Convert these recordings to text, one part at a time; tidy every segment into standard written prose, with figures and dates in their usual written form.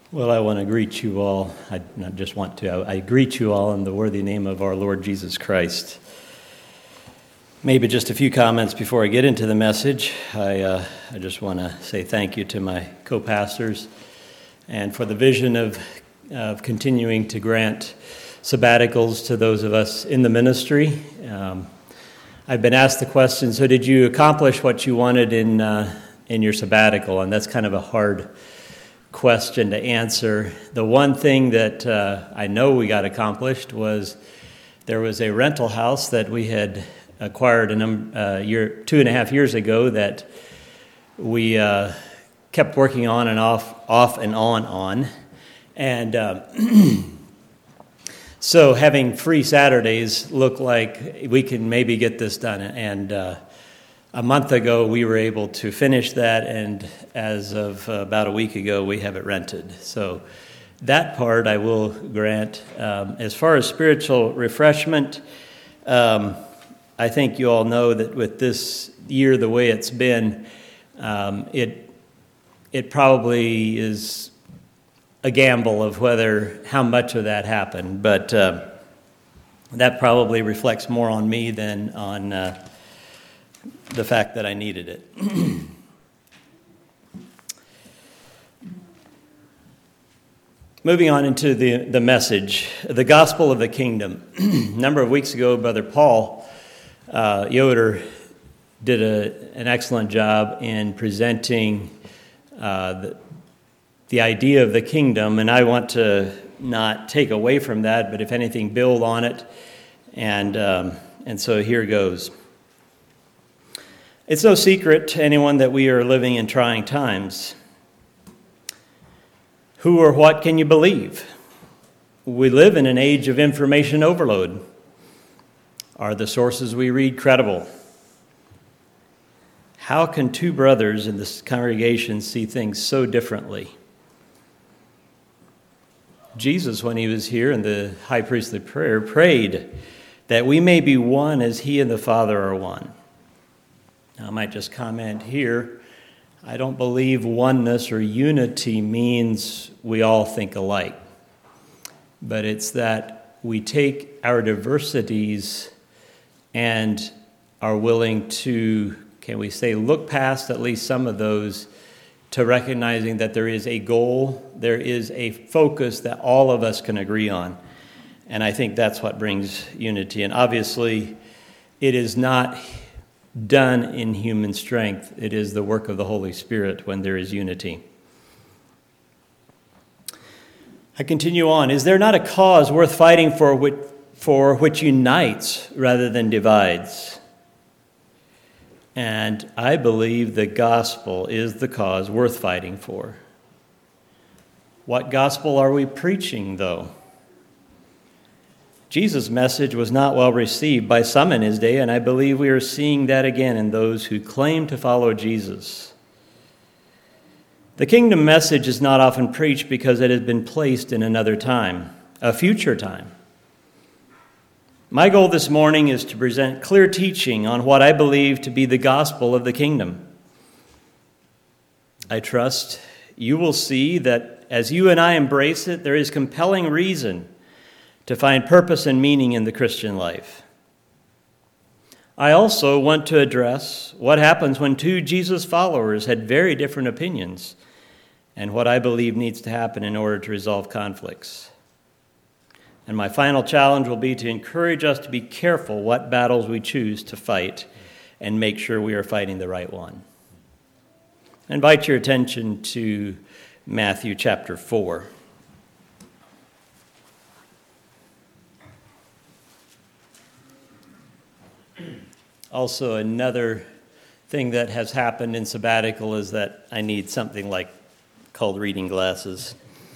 Well, I want to greet you all. I not just want to. I greet you all in the worthy name of our Lord Jesus Christ. Maybe just a few comments before I get into the message. I just want to say thank you to my co-pastors and for the vision of continuing to grant sabbaticals to those of us in the ministry. I've been asked the question, so did you accomplish what you wanted in your sabbatical? And that's kind of a hard question to answer. The one thing that I know we got accomplished was there was a rental house that we had acquired 2.5 years ago that we kept working on and off and on. And so having free Saturdays looked like we can maybe get this done. And a month ago, we were able to finish that, and as of about a week ago, we have it rented. So that part I will grant. As far as spiritual refreshment, I think you all know that with this year the way it's been, it probably is a gamble of how much of that happened. But that probably reflects more on me than on the fact that I needed it. Moving on into the message, the gospel of the kingdom. A number of weeks ago, Brother Paul Yoder did an excellent job in presenting the idea of the kingdom, and I want to not take away from that, but if anything, build on it. And so here goes. It's no secret to anyone that we are living in trying times. Who or what can you believe? We live in an age of information overload. Are the sources we read credible? How can two brothers in this congregation see things so differently? Jesus, when he was here in the high priestly prayer, prayed that we may be one as he and the Father are one. Now, I might just comment here. I don't believe oneness or unity means we all think alike, but it's that we take our diversities and are willing to, can we say, look past at least some of those to recognizing that there is a goal, there is a focus that all of us can agree on. And I think that's what brings unity. And obviously, it is not done in human strength. It is the work of the Holy Spirit when there is unity. I continue on. Is there not a cause worth fighting for which unites rather than divides? And I believe the gospel is the cause worth fighting for. What gospel are we preaching, though? Jesus' message was not well received by some in his day, and I believe we are seeing that again in those who claim to follow Jesus. The kingdom message is not often preached because it has been placed in another time, a future time. My goal this morning is to present clear teaching on what I believe to be the gospel of the kingdom. I trust you will see that as you and I embrace it, there is compelling reason to find purpose and meaning in the Christian life. I also want to address what happens when two Jesus followers had very different opinions and what I believe needs to happen in order to resolve conflicts. And my final challenge will be to encourage us to be careful what battles we choose to fight and make sure we are fighting the right one. I invite your attention to Matthew chapter 4. Also, another thing that has happened in sabbatical is that I need something called reading glasses.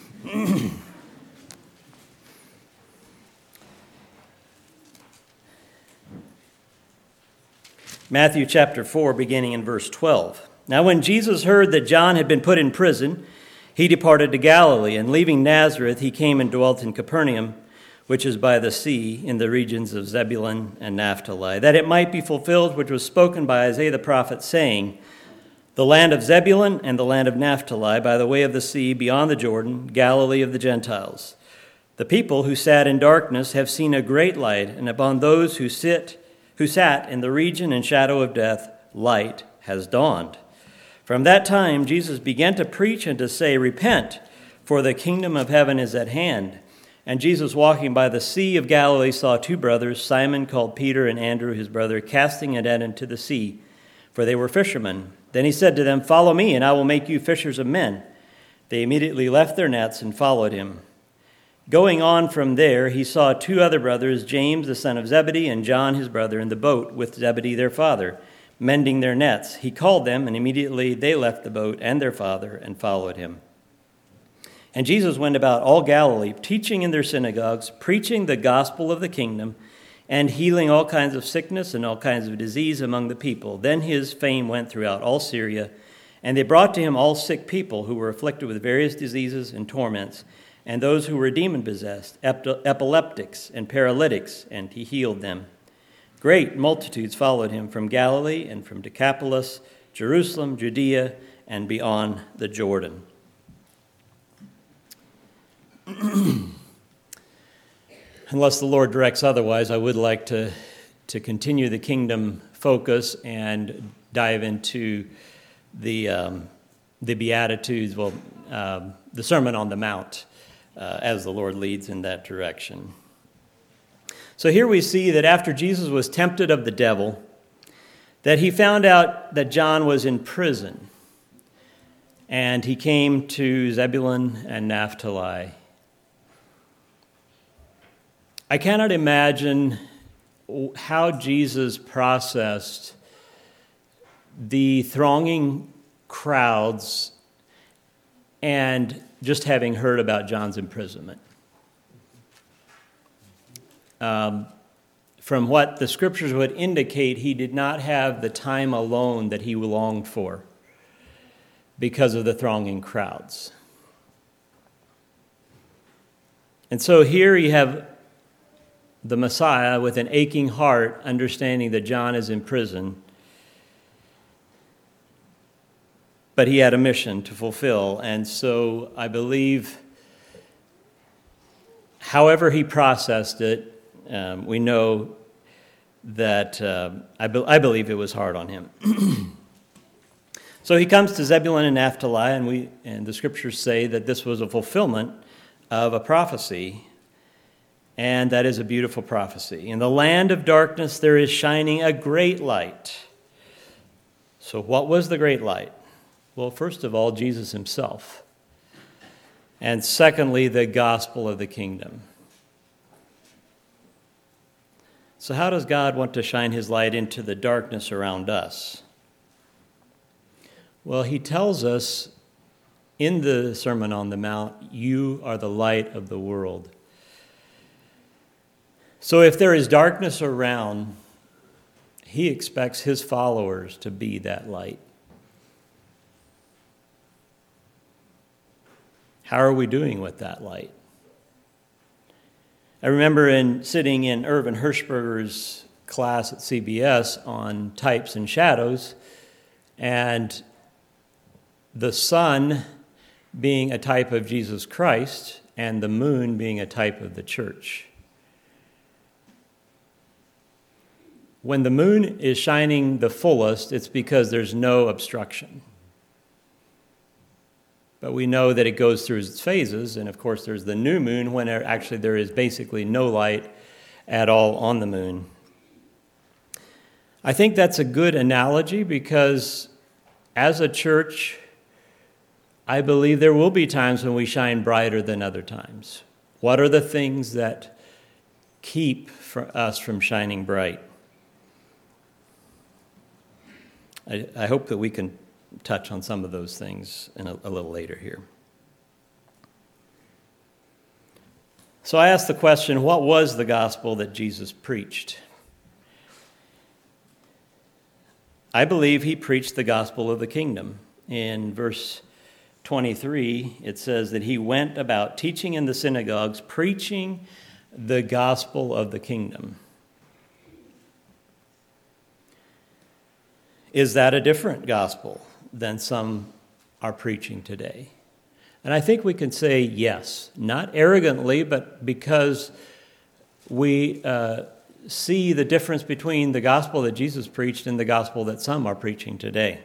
Matthew chapter 4, beginning in verse 12. Now when Jesus heard that John had been put in prison, he departed to Galilee, and leaving Nazareth, he came and dwelt in Capernaum, which is by the sea, in the regions of Zebulun and Naphtali, that it might be fulfilled which was spoken by Isaiah the prophet, saying, The land of Zebulun and the land of Naphtali, by the way of the sea beyond the Jordan, Galilee of the Gentiles. The people who sat in darkness have seen a great light, and upon those who sat in the region and shadow of death, light has dawned. From that time, Jesus began to preach and to say, "Repent, for the kingdom of heaven is at hand." And Jesus, walking by the Sea of Galilee, saw two brothers, Simon called Peter and Andrew his brother, casting a net into the sea, for they were fishermen. Then he said to them, "Follow me, and I will make you fishers of men." They immediately left their nets and followed him. Going on from there, he saw two other brothers, James the son of Zebedee and John his brother, in the boat with Zebedee their father, mending their nets. He called them, and immediately they left the boat and their father and followed him. And Jesus went about all Galilee, teaching in their synagogues, preaching the gospel of the kingdom, and healing all kinds of sickness and all kinds of disease among the people. Then his fame went throughout all Syria, and they brought to him all sick people who were afflicted with various diseases and torments, and those who were demon-possessed, epileptics and paralytics, and he healed them. Great multitudes followed him from Galilee and from Decapolis, Jerusalem, Judea, and beyond the Jordan. Unless the Lord directs otherwise, I would like to continue the kingdom focus and dive into the Beatitudes, the Sermon on the Mount, as the Lord leads in that direction. So here we see that after Jesus was tempted of the devil, that he found out that John was in prison, and he came to Zebulun and Naphtali. I cannot imagine how Jesus processed the thronging crowds and just having heard about John's imprisonment. From what the scriptures would indicate, he did not have the time alone that he longed for because of the thronging crowds. And so here you have the Messiah with an aching heart, understanding that John is in prison. But he had a mission to fulfill. And so I believe, however he processed it, we know that I believe it was hard on him. So he comes to Zebulun and Naphtali, and the scriptures say that this was a fulfillment of a prophecy. And that is a beautiful prophecy. In the land of darkness, there is shining a great light. So what was the great light? Well, first of all, Jesus himself. And secondly, the gospel of the kingdom. So how does God want to shine his light into the darkness around us? Well, he tells us in the Sermon on the Mount, "You are the light of the world." So if there is darkness around, he expects his followers to be that light. How are we doing with that light? I remember sitting in Irvin Hirschberger's class at CBS on types and shadows, and the sun being a type of Jesus Christ and the moon being a type of the church. When the moon is shining the fullest, it's because there's no obstruction. But we know that it goes through its phases, and of course there's the new moon when actually there is basically no light at all on the moon. I think that's a good analogy because as a church, I believe there will be times when we shine brighter than other times. What are the things that keep us from shining bright? I hope that we can touch on some of those things a little later here. So I asked the question, what was the gospel that Jesus preached? I believe he preached the gospel of the kingdom. In verse 23, it says that he went about teaching in the synagogues, preaching the gospel of the kingdom. Is that a different gospel than some are preaching today? And I think we can say yes, not arrogantly, but because we see the difference between the gospel that Jesus preached and the gospel that some are preaching today.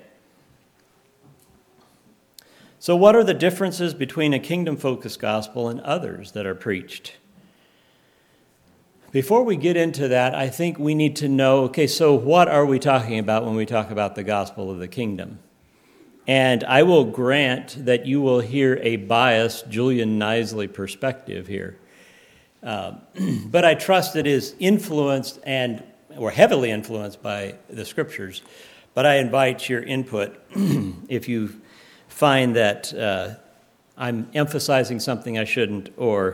So what are the differences between a kingdom-focused gospel and others that are preached? Before we get into that, I think we need to know, okay, so what are we talking about when we talk about the gospel of the kingdom? And I will grant that you will hear a biased Julian Knisley perspective here. But I trust it is influenced or heavily influenced by the Scriptures. But I invite your input if you find that I'm emphasizing something I shouldn't, or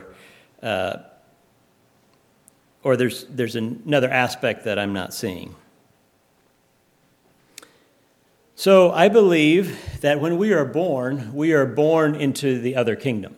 there's another aspect that I'm not seeing. So I believe that when we are born into the other kingdom.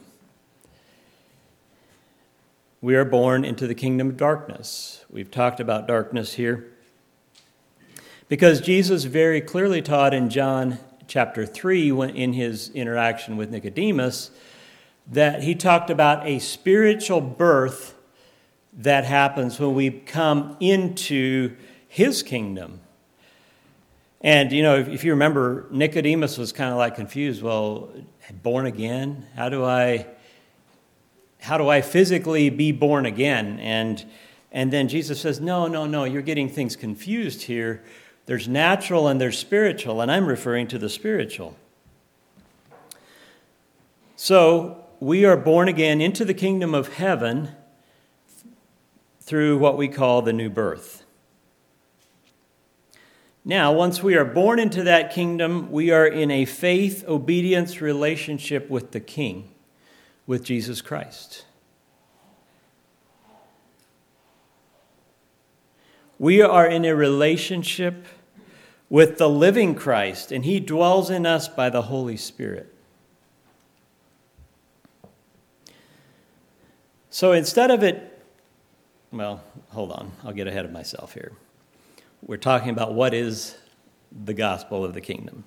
We are born into the kingdom of darkness. We've talked about darkness here because Jesus very clearly taught in John chapter 3, in his interaction with Nicodemus, that he talked about a spiritual birth that happens when we come into his kingdom. And, if you remember, Nicodemus was kind of like confused. Well, born again? How do I physically be born again? And then Jesus says, no, you're getting things confused here. There's natural and there's spiritual, and I'm referring to the spiritual. So we are born again into the kingdom of heaven through what we call the new birth. Now, once we are born into that kingdom, we are in a faith-obedience relationship with the King, with Jesus Christ. We are in a relationship with the living Christ, and he dwells in us by the Holy Spirit. So instead of hold on, I'll get ahead of myself here. We're talking about what is the gospel of the kingdom.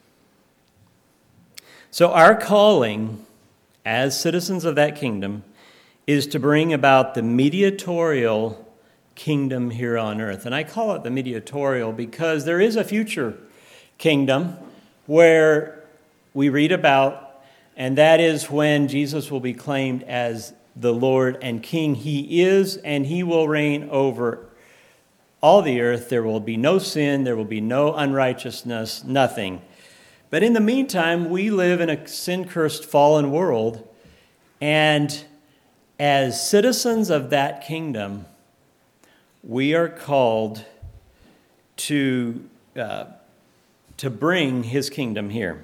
So our calling as citizens of that kingdom is to bring about the mediatorial kingdom here on earth. And I call it the mediatorial because there is a future kingdom where we read about, and that is when Jesus will be claimed as the Lord and King. He is, and he will reign over all the earth. There will be no sin, there will be no unrighteousness, nothing. But in the meantime, we live in a sin-cursed, fallen world, and as citizens of that kingdom, we are called to bring his kingdom here.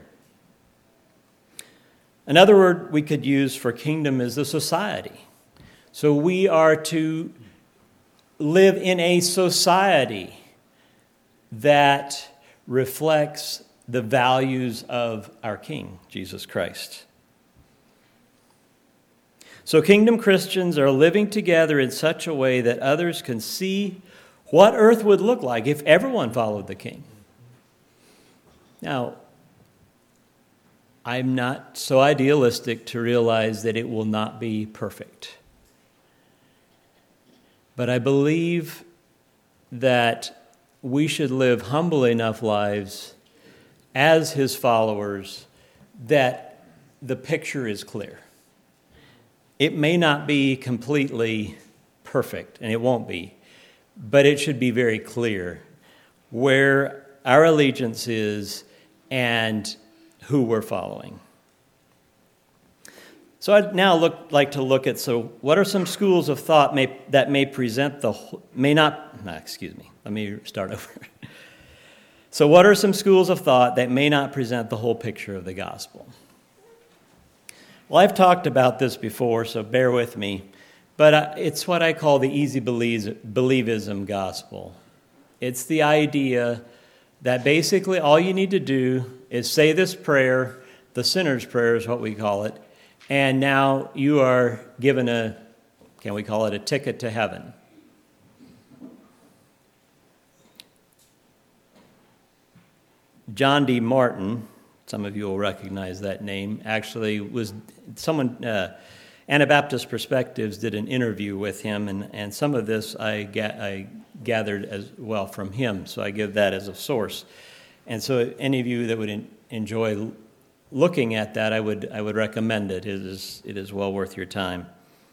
Another word we could use for kingdom is the society. So we are to live in a society that reflects the values of our King, Jesus Christ. So kingdom Christians are living together in such a way that others can see what earth would look like if everyone followed the King. Now, I'm not so idealistic to realize that it will not be perfect. But I believe that we should live humble enough lives as his followers that the picture is clear. It may not be completely perfect, and it won't be, but it should be very clear where our allegiance is and who we're following. So I'd now like to look at, what are some schools of thought that may present let me start over. So what are some schools of thought that may not present the whole picture of the gospel? Well, I've talked about this before, so bear with me, but it's what I call the easy believism gospel. It's the idea that basically all you need to do is say this prayer, the sinner's prayer is what we call it, and now you are given a ticket to heaven. John D. Martin, some of you will recognize that name, actually was someone, Anabaptist Perspectives did an interview with him, and some of this I gathered as well from him, so I give that as a source. And so any of you that would enjoy looking at that, I would recommend it. It is well worth your time.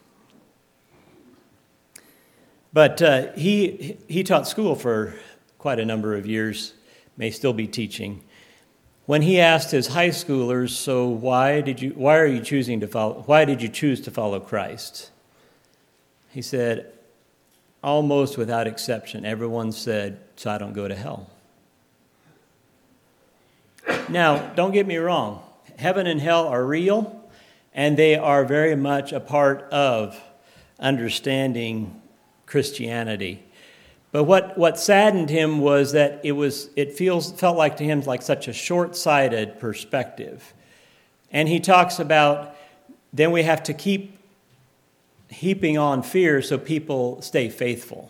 But he taught school for quite a number of years, may still be teaching. When he asked his high schoolers, "So why did you choose to follow Christ?" He said, almost without exception, everyone said, "So I don't go to hell." Now, don't get me wrong. Heaven and hell are real, and they are very much a part of understanding Christianity. But what saddened him was that it felt like to him like such a short-sighted perspective. And he talks about then we have to keep heaping on fear so people stay faithful.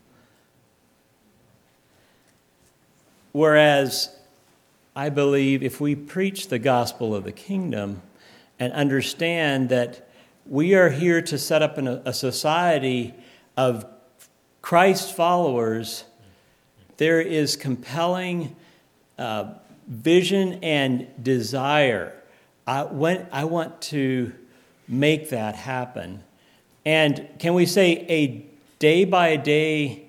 Whereas I believe if we preach the gospel of the kingdom and understand that we are here to set up a society of Christ followers, there is compelling vision and desire. I want to make that happen. And can we say a day-by-day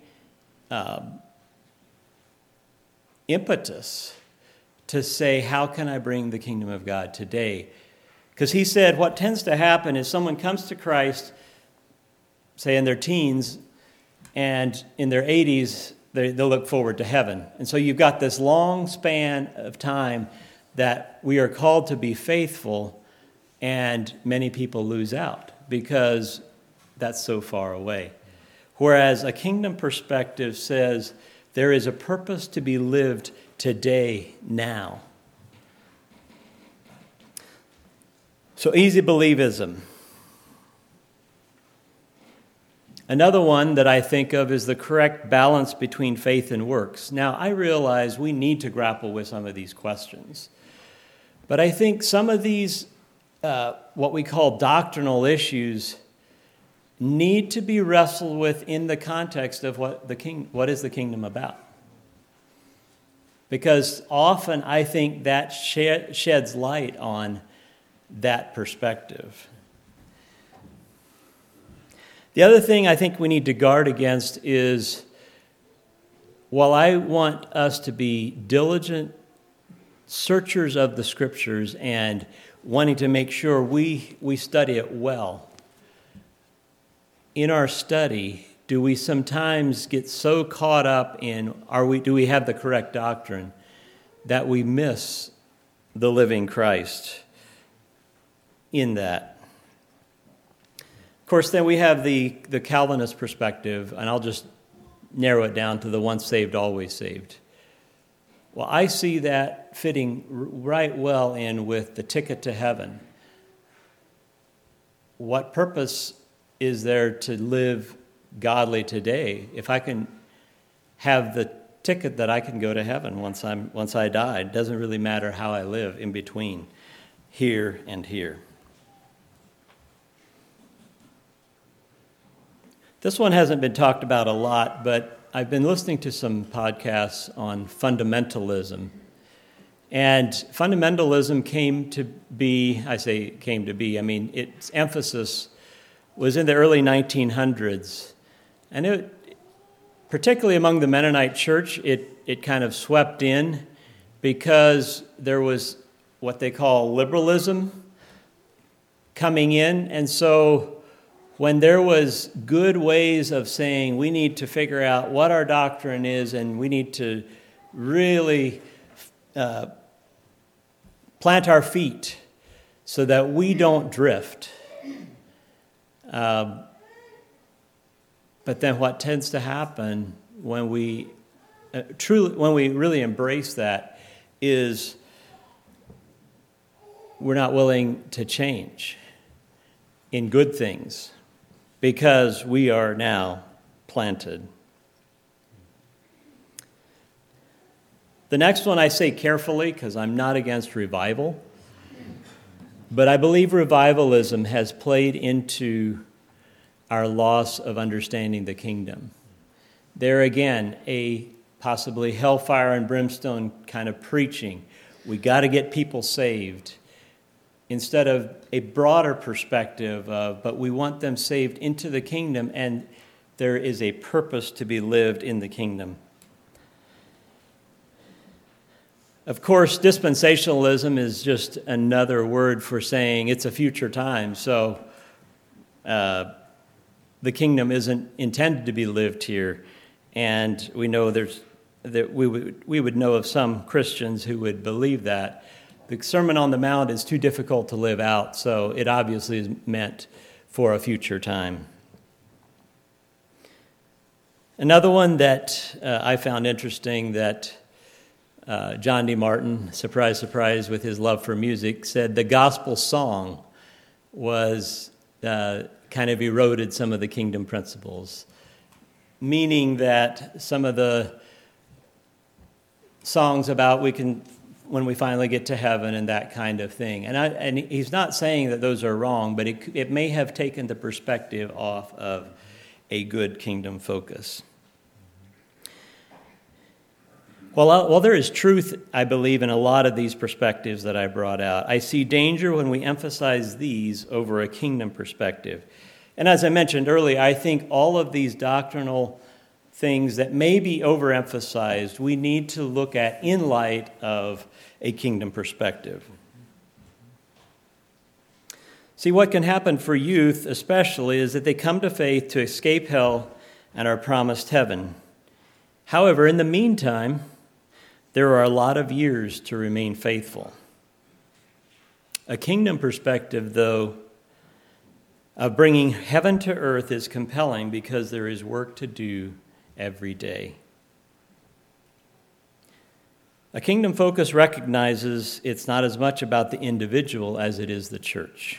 impetus to say, how can I bring the kingdom of God today? Because he said what tends to happen is someone comes to Christ, say in their teens, and in their 80s, they'll look forward to heaven. And so you've got this long span of time that we are called to be faithful, and many people lose out because that's so far away. Whereas a kingdom perspective says there is a purpose to be lived today, now. So easy believism. Another one that I think of is the correct balance between faith and works. Now, I realize we need to grapple with some of these questions. But I think some of these, what we call doctrinal issues, need to be wrestled with in the context of what is the kingdom about. Because often I think that sheds light on that perspective. The other thing I think we need to guard against is, while I want us to be diligent searchers of the Scriptures and wanting to make sure we study it well, in our study, do we sometimes get so caught up in do we have the correct doctrine that we miss the living Christ in that? Of course, then we have the Calvinist perspective, and I'll just narrow it down to the once saved, always saved. Well, I see that fitting right well in with the ticket to heaven. What purpose is there to live godly today if I can have the ticket that I can go to heaven once I die? It doesn't really matter how I live in between here and here. This one hasn't been talked about a lot, but I've been listening to some podcasts on fundamentalism. And fundamentalism came to be, I mean, its emphasis was in the early 1900s. And particularly among the Mennonite church, it kind of swept in because there was what they call liberalism coming in. And so when there was good ways of saying we need to figure out what our doctrine is and we need to really plant our feet so that we don't drift. But then what tends to happen when we really embrace that is we're not willing to change in good things because we are now planted. The next one I say carefully because I'm not against revival, but I believe revivalism has played into our loss of understanding the kingdom. There again, a possibly hellfire and brimstone kind of preaching. We got to get people saved, instead of a broader perspective of, but we want them saved into the kingdom, and there is a purpose to be lived in the kingdom. Of course, dispensationalism is just another word for saying it's a future time, so the kingdom isn't intended to be lived here. And we know we would know of some Christians who would believe that. The Sermon on the Mount is too difficult to live out, so it obviously is meant for a future time. Another one that I found interesting that John D. Martin, surprise, surprise, with his love for music, said the gospel song was kind of eroded some of the kingdom principles, meaning that some of the songs about when we finally get to heaven and that kind of thing. And he's not saying that those are wrong, but it may have taken the perspective off of a good kingdom focus. Well, there is truth, I believe, in a lot of these perspectives that I brought out. I see danger when we emphasize these over a kingdom perspective. And as I mentioned earlier, I think all of these doctrinal things that may be overemphasized, we need to look at in light of a kingdom perspective. See, what can happen for youth especially is that they come to faith to escape hell and are promised heaven. However, in the meantime, there are a lot of years to remain faithful. A kingdom perspective, though, of bringing heaven to earth is compelling because there is work to do every day. A kingdom focus recognizes it's not as much about the individual as it is the church.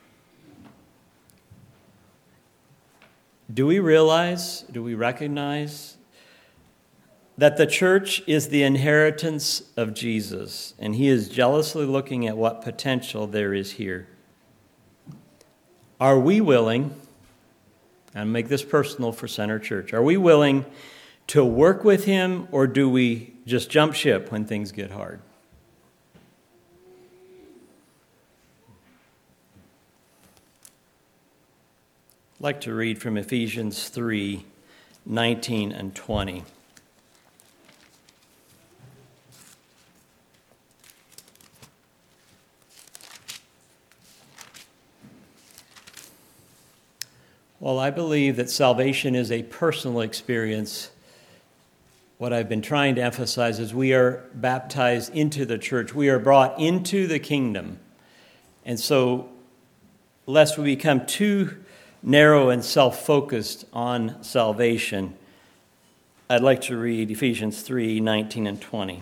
Do we recognize that the church is the inheritance of Jesus, and he is jealously looking at what potential there is here? Are we willing, and make this personal for Center Church, are we willing to work with him, or do we just jump ship when things get hard? I'd like to read from Ephesians 3:19 and 20. Well, I believe that salvation is a personal experience. What I've been trying to emphasize is we are baptized into the church. We are brought into the kingdom. And so, lest we become too narrow and self-focused on salvation, I'd like to read Ephesians 3:19 and 20.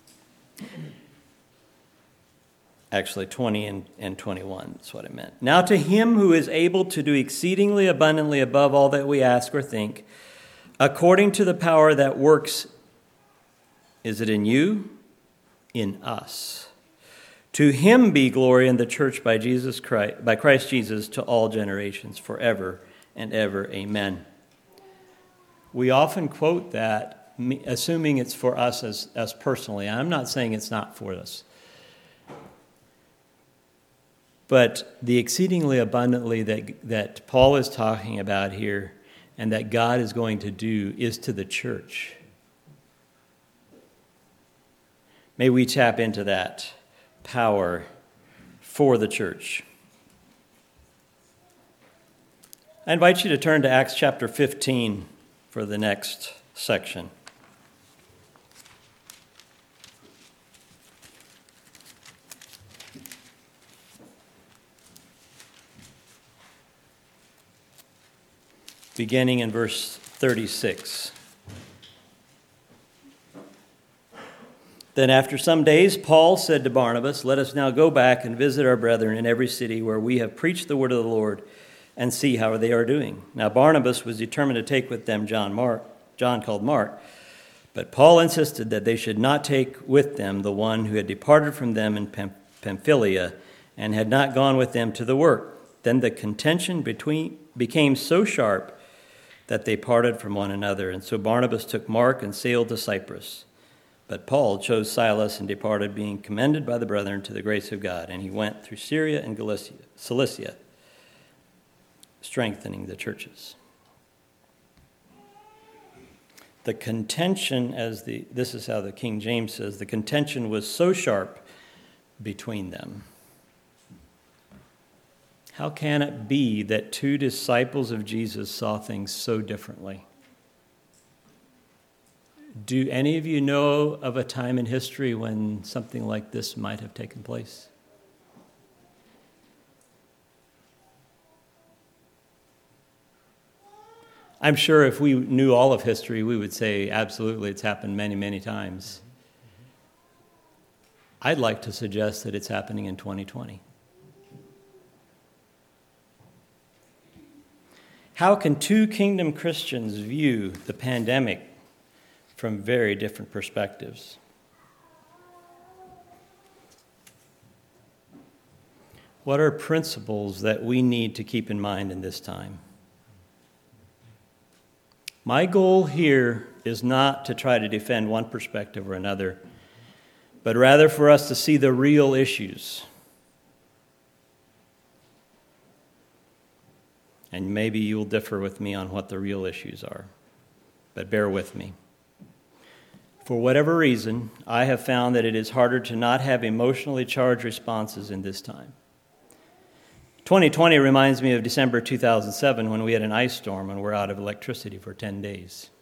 Actually, 20 and 21, that's what I meant. Now to him who is able to do exceedingly abundantly above all that we ask or think, according to the power that works, is it in you? In us. To him be glory in the church by Christ Jesus to all generations, forever and ever. Amen. We often quote that, assuming it's for us as personally. I'm not saying it's not for us. But the exceedingly abundantly that Paul is talking about here and that God is going to do is to the church. May we tap into that power for the church. I invite you to turn to Acts chapter 15 for the next section. Beginning in verse 36. Then after some days, Paul said to Barnabas, "Let us now go back and visit our brethren in every city where we have preached the word of the Lord and see how they are doing." Now Barnabas was determined to take with them John called Mark. But Paul insisted that they should not take with them the one who had departed from them in Pamphylia and had not gone with them to the work. Then the contention became so sharp that they parted from one another. And so Barnabas took Mark and sailed to Cyprus. But Paul chose Silas and departed, being commended by the brethren to the grace of God. And he went through Syria and Cilicia, strengthening the churches. The contention, this is how the King James says, the contention was so sharp between them. How can it be that two disciples of Jesus saw things so differently? Do any of you know of a time in history when something like this might have taken place? I'm sure if we knew all of history, we would say, absolutely, it's happened many, many times. I'd like to suggest that it's happening in 2020. How can two kingdom Christians view the pandemic from very different perspectives? What are principles that we need to keep in mind in this time? My goal here is not to try to defend one perspective or another, but rather for us to see the real issues. And maybe you'll differ with me on what the real issues are, but bear with me. For whatever reason, I have found that it is harder to not have emotionally charged responses in this time. 2020 reminds me of December 2007 when we had an ice storm and we're out of electricity for 10 days.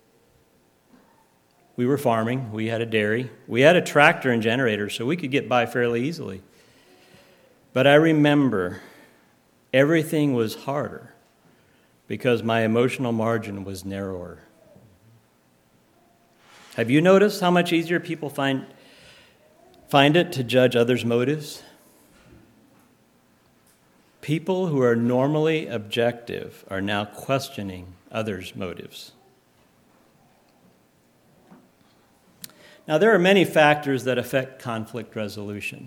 We were farming, we had a dairy, we had a tractor and generator, so we could get by fairly easily. But I remember everything was harder because my emotional margin was narrower. Have you noticed how much easier people find it to judge others' motives? People who are normally objective are now questioning others' motives. Now, there are many factors that affect conflict resolution.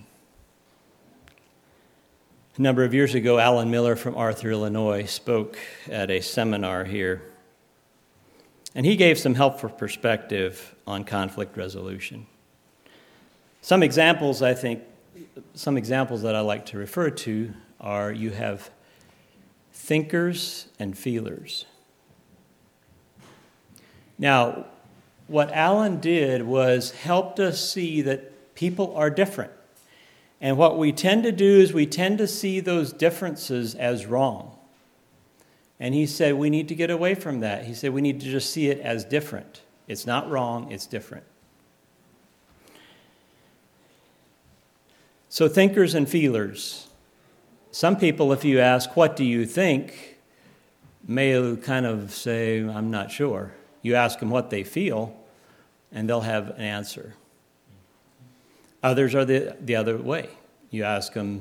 A number of years ago, Alan Miller from Arthur, Illinois, spoke at a seminar here. And he gave some helpful perspective on conflict resolution. Some examples that I like to refer to are you have thinkers and feelers. Now, what Alan did was helped us see that people are different. And what we tend to do is we tend to see those differences as wrong. And he said we need to get away from that. He said we need to just see it as different. It's not wrong, it's different. So thinkers and feelers. Some people, if you ask, what do you think, may kind of say, I'm not sure. You ask them what they feel, and they'll have an answer. Others are the other way. You ask them.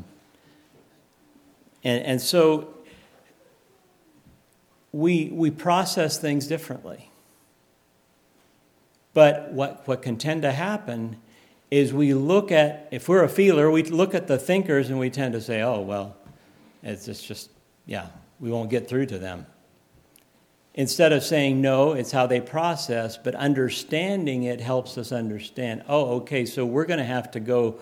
And so we process things differently. But what can tend to happen is if we're a feeler, we look at the thinkers and we tend to say, oh, well, it's just, we won't get through to them. Instead of saying no, it's how they process, but understanding it helps us understand, oh, okay, so we're going to have to go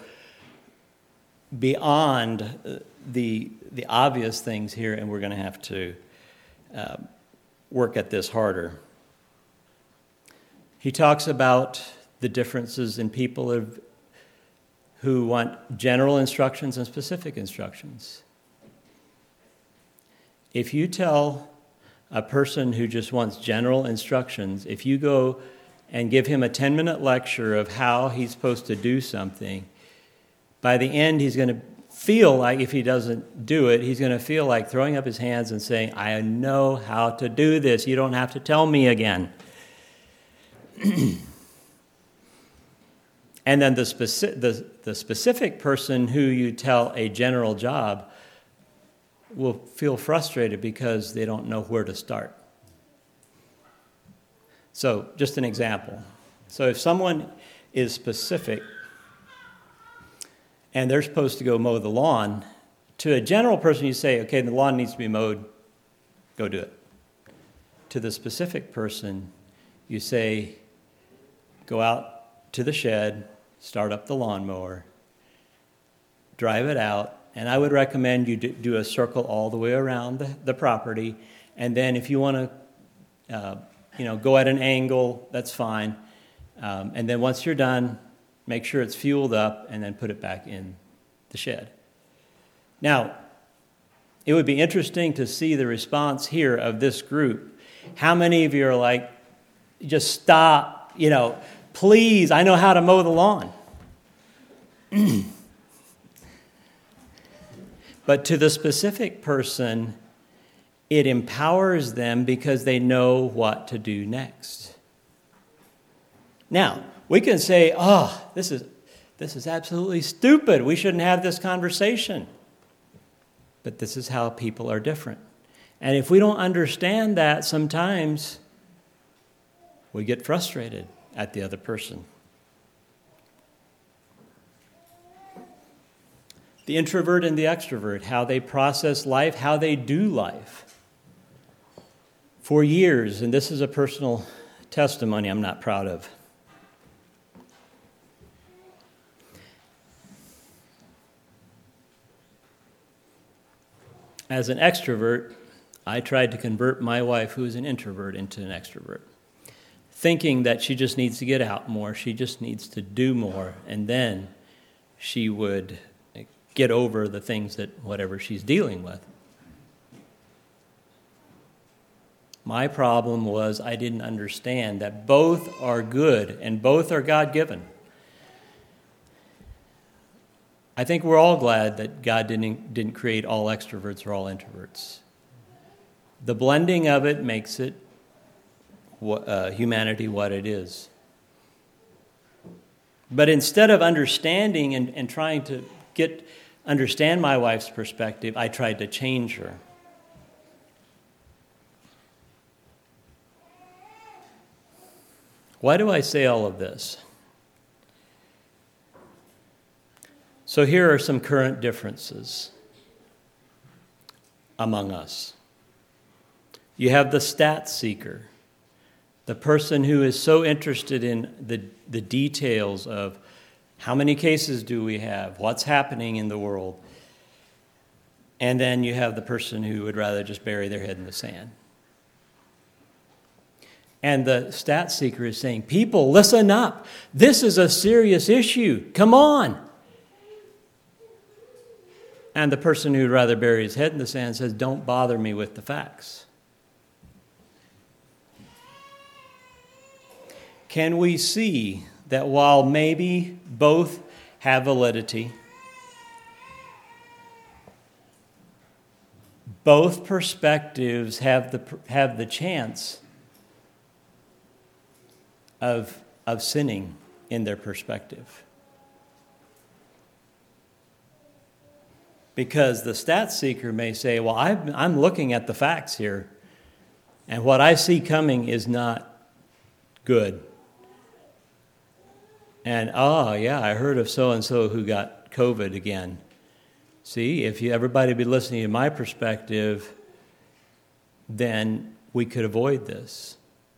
beyond the obvious things here, and we're going to have to work at this harder. He talks about the differences in people who want general instructions and specific instructions. If you tell a person who just wants general instructions, if you go and give him a 10-minute lecture of how he's supposed to do something, by the end he's going to feel like, if he doesn't do it, he's going to feel like throwing up his hands and saying, I know how to do this. You don't have to tell me again. And then the specific person who you tell a general job will feel frustrated because they don't know where to start. So, just an example. So if someone is specific and they're supposed to go mow the lawn, to a general person you say, okay, the lawn needs to be mowed, go do it. To the specific person, you say, go out to the shed, start up the lawnmower, drive it out, and I would recommend you do a circle all the way around the property, and then if you want to go at an angle, that's fine. And then once you're done, make sure it's fueled up, and then put it back in the shed. Now, it would be interesting to see the response here of this group. How many of you are like, just stop, please, I know how to mow the lawn. But to the specific person, it empowers them because they know what to do next. Now, we can say, this is absolutely stupid. We shouldn't have this conversation. But this is how people are different. And if we don't understand that, sometimes we get frustrated at the other person. The introvert and the extrovert, how they process life, how they do life. For years, and this is a personal testimony I'm not proud of. As an extrovert, I tried to convert my wife, who is an introvert, into an extrovert, thinking that she just needs to get out more, she just needs to do more, and then she would get over the things that whatever she's dealing with. My problem was I didn't understand that both are good and both are God-given. I think we're all glad that God didn't create all extroverts or all introverts. The blending of it makes it humanity what it is. But instead of understanding and trying to understand my wife's perspective, I tried to change her. Why do I say all of this? So here are some current differences among us. You have the stat seeker, the person who is so interested in the details of how many cases do we have, what's happening in the world. And then you have the person who would rather just bury their head in the sand. And the stat seeker is saying, people, listen up. This is a serious issue. Come on. And the person who would rather bury his head in the sand says, don't bother me with the facts. Can we see that while maybe both have validity, both perspectives have the chance of sinning in their perspective? Because the stat seeker may say, well, I'm looking at the facts here, and what I see coming is not good. And, I heard of so-and-so who got COVID again. See, if everybody be listening to my perspective, then we could avoid this.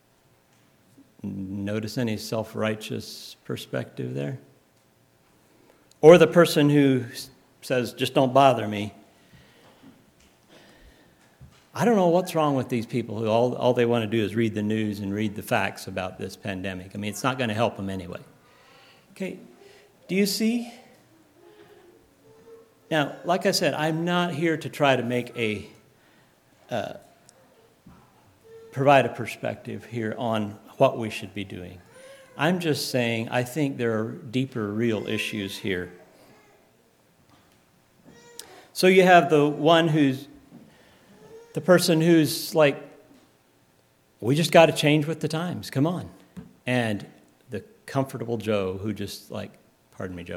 Notice any self-righteous perspective there? Or the person who says, just don't bother me. I don't know what's wrong with these people who all they want to do is read the news and read the facts about this pandemic. I mean, it's not going to help them anyway. Okay, do you see? Now, like I said, I'm not here to try to provide a perspective here on what we should be doing. I'm just saying I think there are deeper, real issues here. So you have the person who's like, we just got to change with the times, come on. And the comfortable Joe who just like, pardon me, Joe,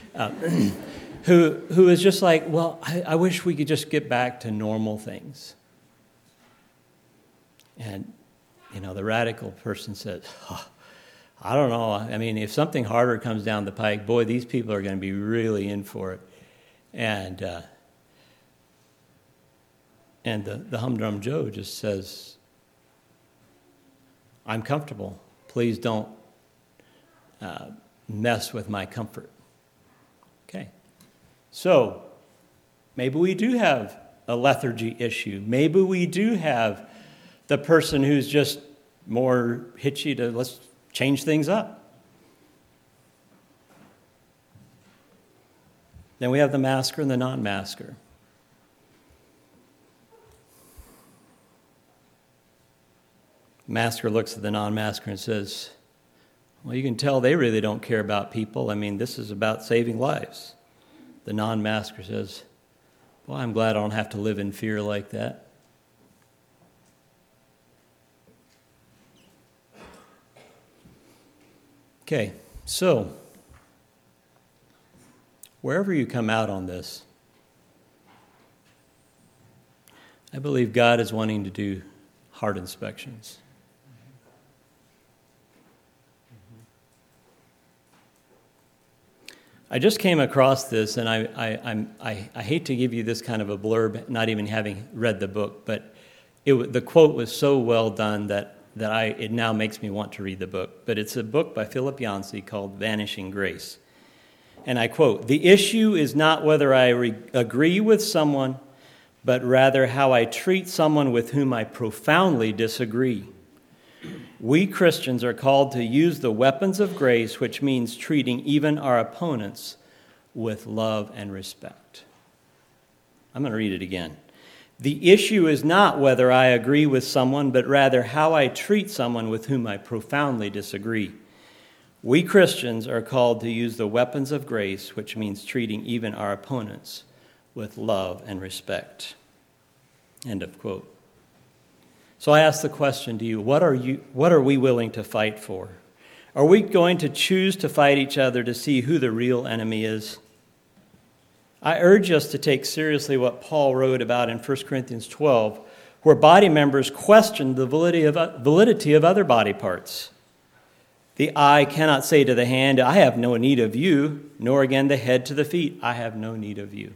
who is just like, well, I wish we could just get back to normal things. And, the radical person says, I don't know. I mean, if something harder comes down the pike, boy, these people are going to be really in for it. And the humdrum Joe just says, I'm comfortable. Please don't mess with my comfort. Okay. So maybe we do have a lethargy issue. Maybe we do have the person who's just more hitchy to let's change things up. Then we have the masker and the non-masker. Masker looks at the non-masker and says, well, you can tell they really don't care about people. I mean, this is about saving lives. The non-masker says, well, I'm glad I don't have to live in fear like that. Okay, so wherever you come out on this, I believe God is wanting to do heart inspections. I just came across this, and I hate to give you this kind of a blurb, not even having read the book, but the quote was so well done that it now makes me want to read the book. But it's a book by Philip Yancey called Vanishing Grace. And I quote, "The issue is not whether I agree with someone, but rather how I treat someone with whom I profoundly disagree. We Christians are called to use the weapons of grace, which means treating even our opponents with love and respect." I'm going to read it again. "The issue is not whether I agree with someone, but rather how I treat someone with whom I profoundly disagree. We Christians are called to use the weapons of grace, which means treating even our opponents with love and respect." End of quote. So I ask the question to you, what are we willing to fight for? Are we going to choose to fight each other to see who the real enemy is? I urge us to take seriously what Paul wrote about in 1 Corinthians 12, where body members question the validity of other body parts. The eye cannot say to the hand, I have no need of you, nor again the head to the feet, I have no need of you.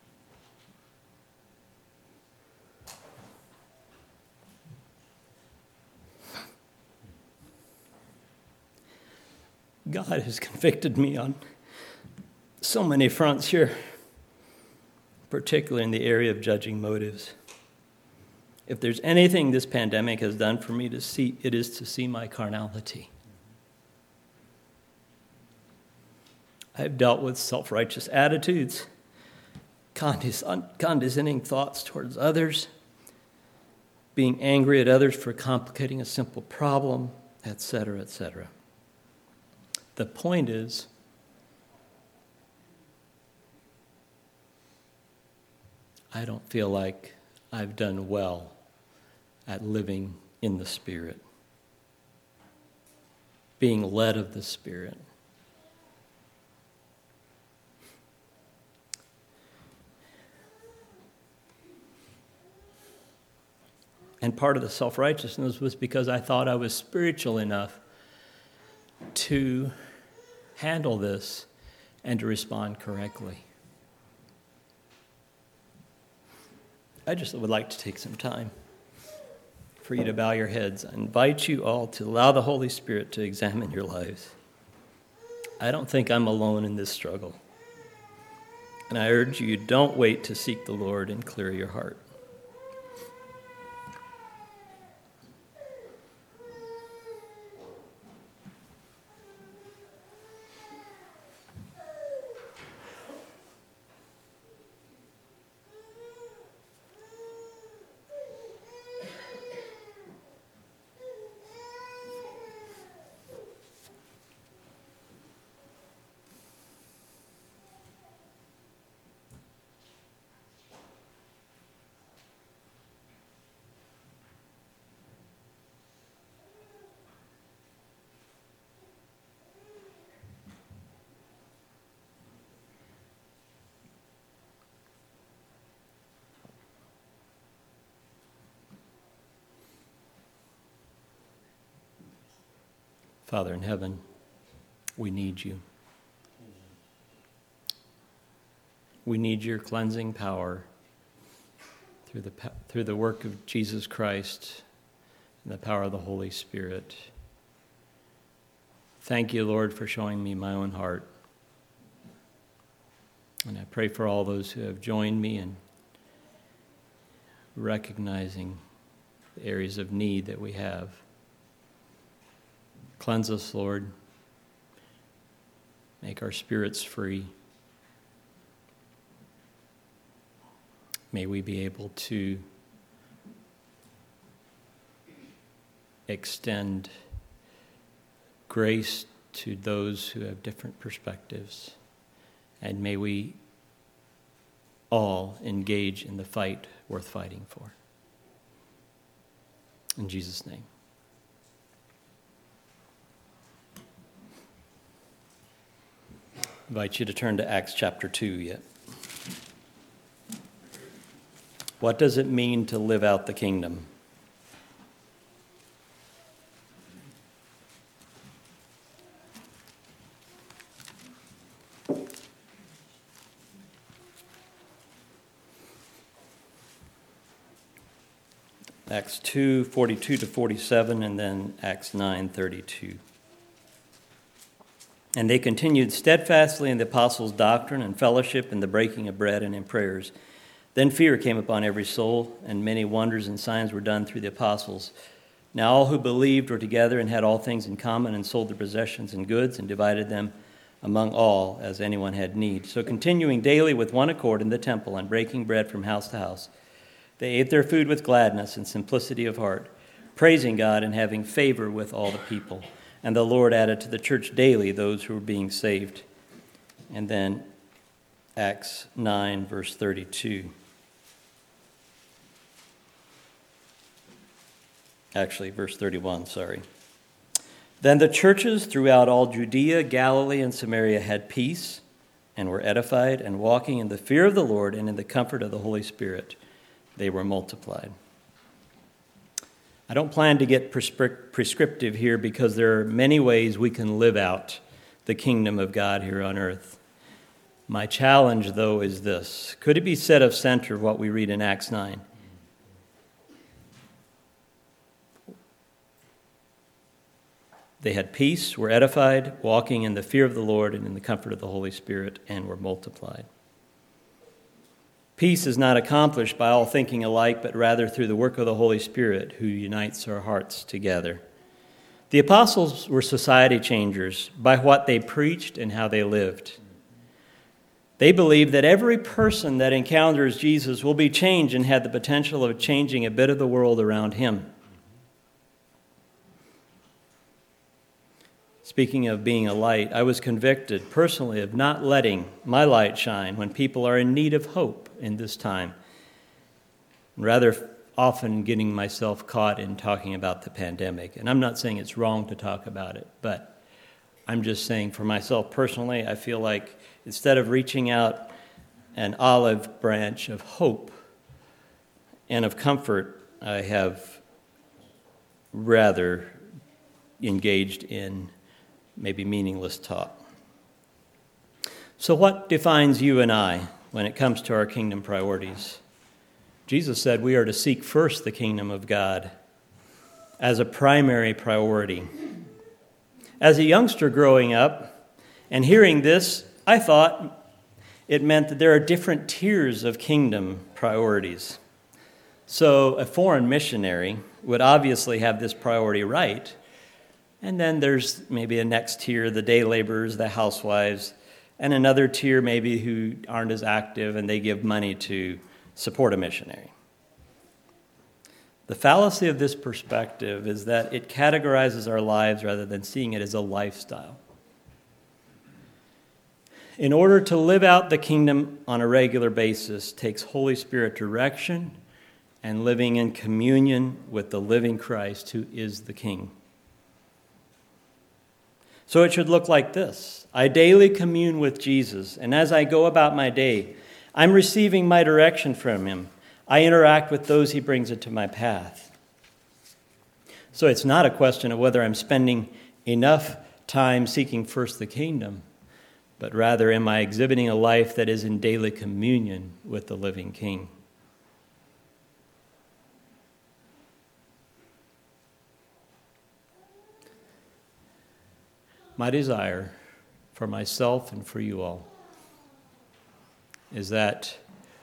God has convicted me on so many fronts here, particularly in the area of judging motives. If there's anything this pandemic has done for me to see, it is to see my carnality. I've dealt with self-righteous attitudes, condescending thoughts towards others, being angry at others for complicating a simple problem, etc., etc. The point is, I don't feel like I've done well at living in the Spirit, being led of the Spirit. And part of the self-righteousness was because I thought I was spiritual enough to handle this and to respond correctly. I just would like to take some time for you to bow your heads. I invite you all to allow the Holy Spirit to examine your lives. I don't think I'm alone in this struggle. And I urge you, don't wait to seek the Lord and clear your heart. Father in heaven, we need you. We need your cleansing power through the work of Jesus Christ and the power of the Holy Spirit. Thank you, Lord, for showing me my own heart. And I pray for all those who have joined me in recognizing the areas of need that we have. Cleanse us, Lord. Make our spirits free. May we be able to extend grace to those who have different perspectives. And may we all engage in the fight worth fighting for. In Jesus' name. I invite you to turn to Acts chapter 2 yet. What does it mean to live out the kingdom? Acts 2, 42 to 47, and then Acts 9, 32. And they continued steadfastly in the apostles' doctrine and fellowship, in the breaking of bread and in prayers. Then fear came upon every soul, and many wonders and signs were done through the apostles. Now all who believed were together and had all things in common, and sold their possessions and goods, and divided them among all as anyone had need. So continuing daily with one accord in the temple, and breaking bread from house to house, they ate their food with gladness and simplicity of heart, praising God and having favor with all the people. And the Lord added to the church daily those who were being saved. And then Acts 9, verse 32. Actually, verse 31, sorry. Then the churches throughout all Judea, Galilee, and Samaria had peace and were edified, and walking in the fear of the Lord and in the comfort of the Holy Spirit, they were multiplied. I don't plan to get prescriptive here because there are many ways we can live out the kingdom of God here on earth. My challenge, though, is this. Could it be set of center of what we read in Acts 9? They had peace, were edified, walking in the fear of the Lord and in the comfort of the Holy Spirit, and were multiplied. Peace is not accomplished by all thinking alike, but rather through the work of the Holy Spirit, who unites our hearts together. The apostles were society changers by what they preached and how they lived. They believed that every person that encounters Jesus will be changed and had the potential of changing a bit of the world around him. Speaking of being a light, I was convicted personally of not letting my light shine when people are in need of hope in this time. Rather often getting myself caught in talking about the pandemic. And I'm not saying it's wrong to talk about it, but I'm just saying for myself personally, I feel like instead of reaching out an olive branch of hope and of comfort, I have rather engaged in maybe meaningless talk. So what defines you and I when it comes to our kingdom priorities? Jesus said we are to seek first the kingdom of God as a primary priority. As a youngster growing up and hearing this, I thought it meant that there are different tiers of kingdom priorities. So a foreign missionary would obviously have this priority right. And then there's maybe a next tier, the day laborers, the housewives, and another tier maybe who aren't as active and they give money to support a missionary. The fallacy of this perspective is that it categorizes our lives rather than seeing it as a lifestyle. In order to live out the kingdom on a regular basis takes Holy Spirit direction and living in communion with the living Christ who is the King. So it should look like this. I daily commune with Jesus, and as I go about my day, I'm receiving my direction from him. I interact with those he brings into my path. So it's not a question of whether I'm spending enough time seeking first the kingdom, but rather am I exhibiting a life that is in daily communion with the living King? My desire for myself and for you all is that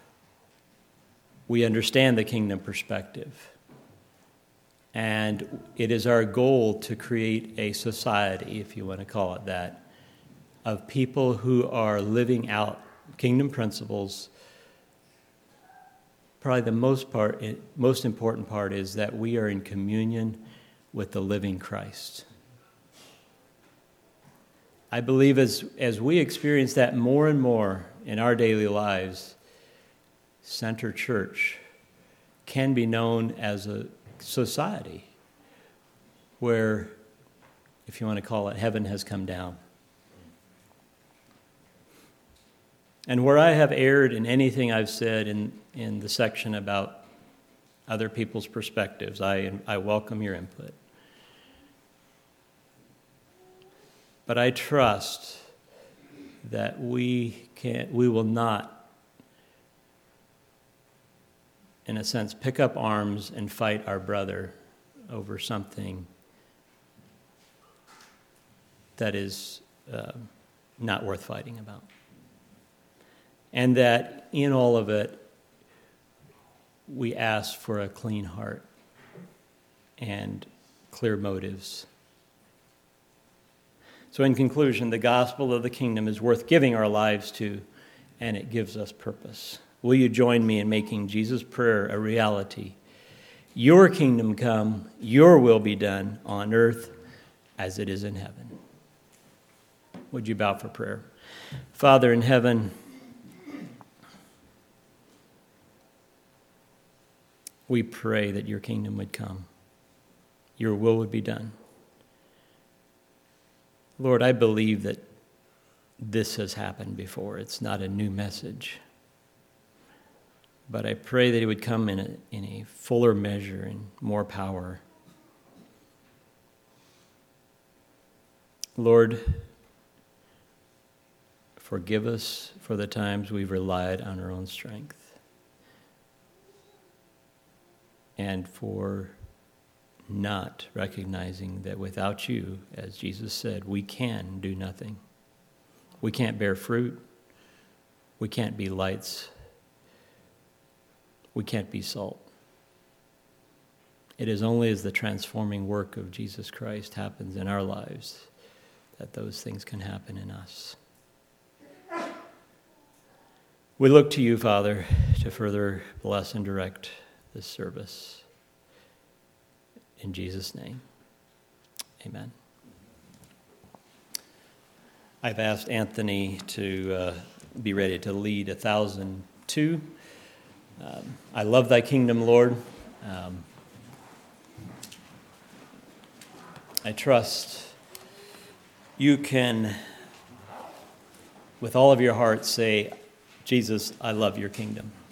we understand the kingdom perspective. And it is our goal to create a society, if you want to call it that, of people who are living out kingdom principles. Probably the most important part is that we are in communion with the living Christ. I believe as we experience that more and more in our daily lives, Center Church can be known as a society where, if you want to call it, heaven has come down. And where I have erred in anything I've said in the section about other people's perspectives, I welcome your input. But I trust that we will not, in a sense, pick up arms and fight our brother over something that is not worth fighting about. And that in all of it, we ask for a clean heart and clear motives. So in conclusion, the gospel of the kingdom is worth giving our lives to, and it gives us purpose. Will you join me in making Jesus' prayer a reality? Your kingdom come, your will be done on earth as it is in heaven. Would you bow for prayer? Father in heaven, we pray that your kingdom would come, your will would be done. Lord, I believe that this has happened before. It's not a new message. But I pray that it would come in a fuller measure and more power. Lord, forgive us for the times we've relied on our own strength and for not recognizing that without you, as Jesus said, we can do nothing. We can't bear fruit. We can't be lights. We can't be salt. It is only as the transforming work of Jesus Christ happens in our lives that those things can happen in us. We look to you, Father, to further bless and direct this service. In Jesus' name, amen. I've asked Anthony to be ready to lead 1002. I love thy kingdom, Lord. I trust you can, with all of your heart, say, Jesus, I love your kingdom.